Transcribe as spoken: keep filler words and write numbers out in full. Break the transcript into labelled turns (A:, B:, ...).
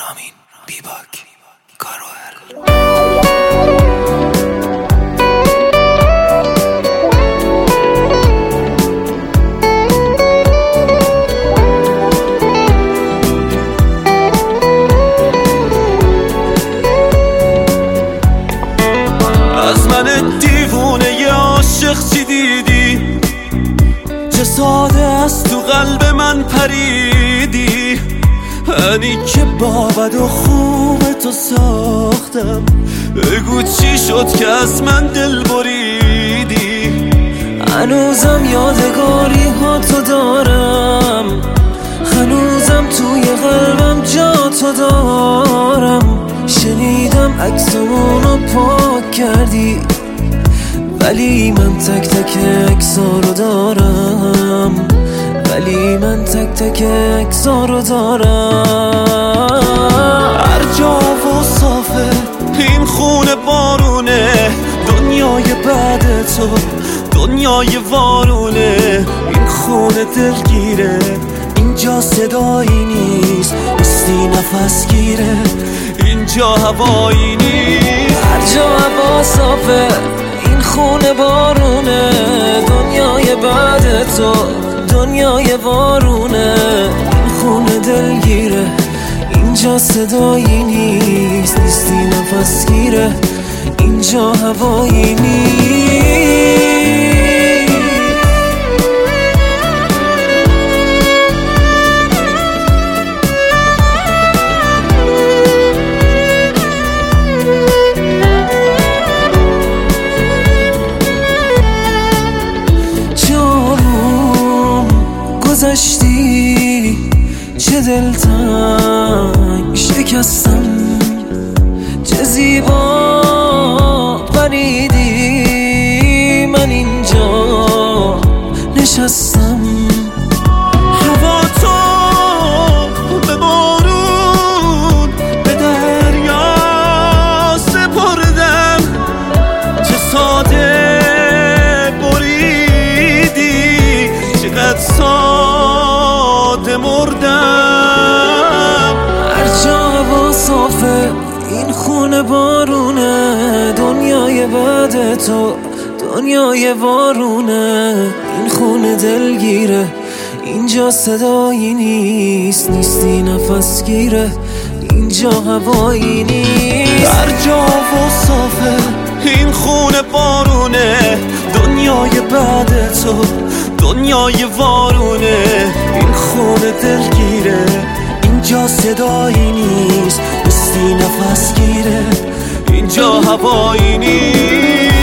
A: رامین بیباک کاروهل.
B: از من دیوونه ی عاشق چی دیدی؟ چه ساده است تو قلب من پریدی. انی که با بد و خوب تو ساختم، بگو چی شد که از من دل بریدی.
C: هنوزم یادگاری ها تو دارم، هنوزم توی قلبم جا تو دارم. شنیدم عکسمونو پاک کردی، ولی من تک تک عکسا رو دارم، ولی من تک تک عکسا رو دارم.
B: هر جا و صافه این خونه بارونه، دنیای بعد تو دنیای وارونه. این خونه دلگیره، اینجا صدایی نیست، نیستی نفس گیره، اینجا هوایی نیست.
C: هر جا هوا صافه این خونه بارونه، دنیای بعد تو دنیای وارونه. این خونه دلگیره، اینجا صدایی نیست، نیستی نفس گیره، اینجا هوایی نیست. گذشتی چه دلتنگ شکستم، چه زیبا پریدی. من اینجا نشستم،
B: هوا تو به بارون به دریا سپردم. چه ساده بریدی، چقدر ساده مردم.
C: هر جا هوا صافه این خونه بارونه، دنیای بعد تو دنیای وارونه. این خونه دلگیره، اینجا صدایی نیست، نیستی نفس گیره، اینجا هوایی نیست.
B: هر جا و صافه این خونه بارونه، دنیای بعد تو دنیای وارونه. این خونه دلگیره، اینجا صدایی نیست، نیستی نفس گیره، اینجا هوایی نیست.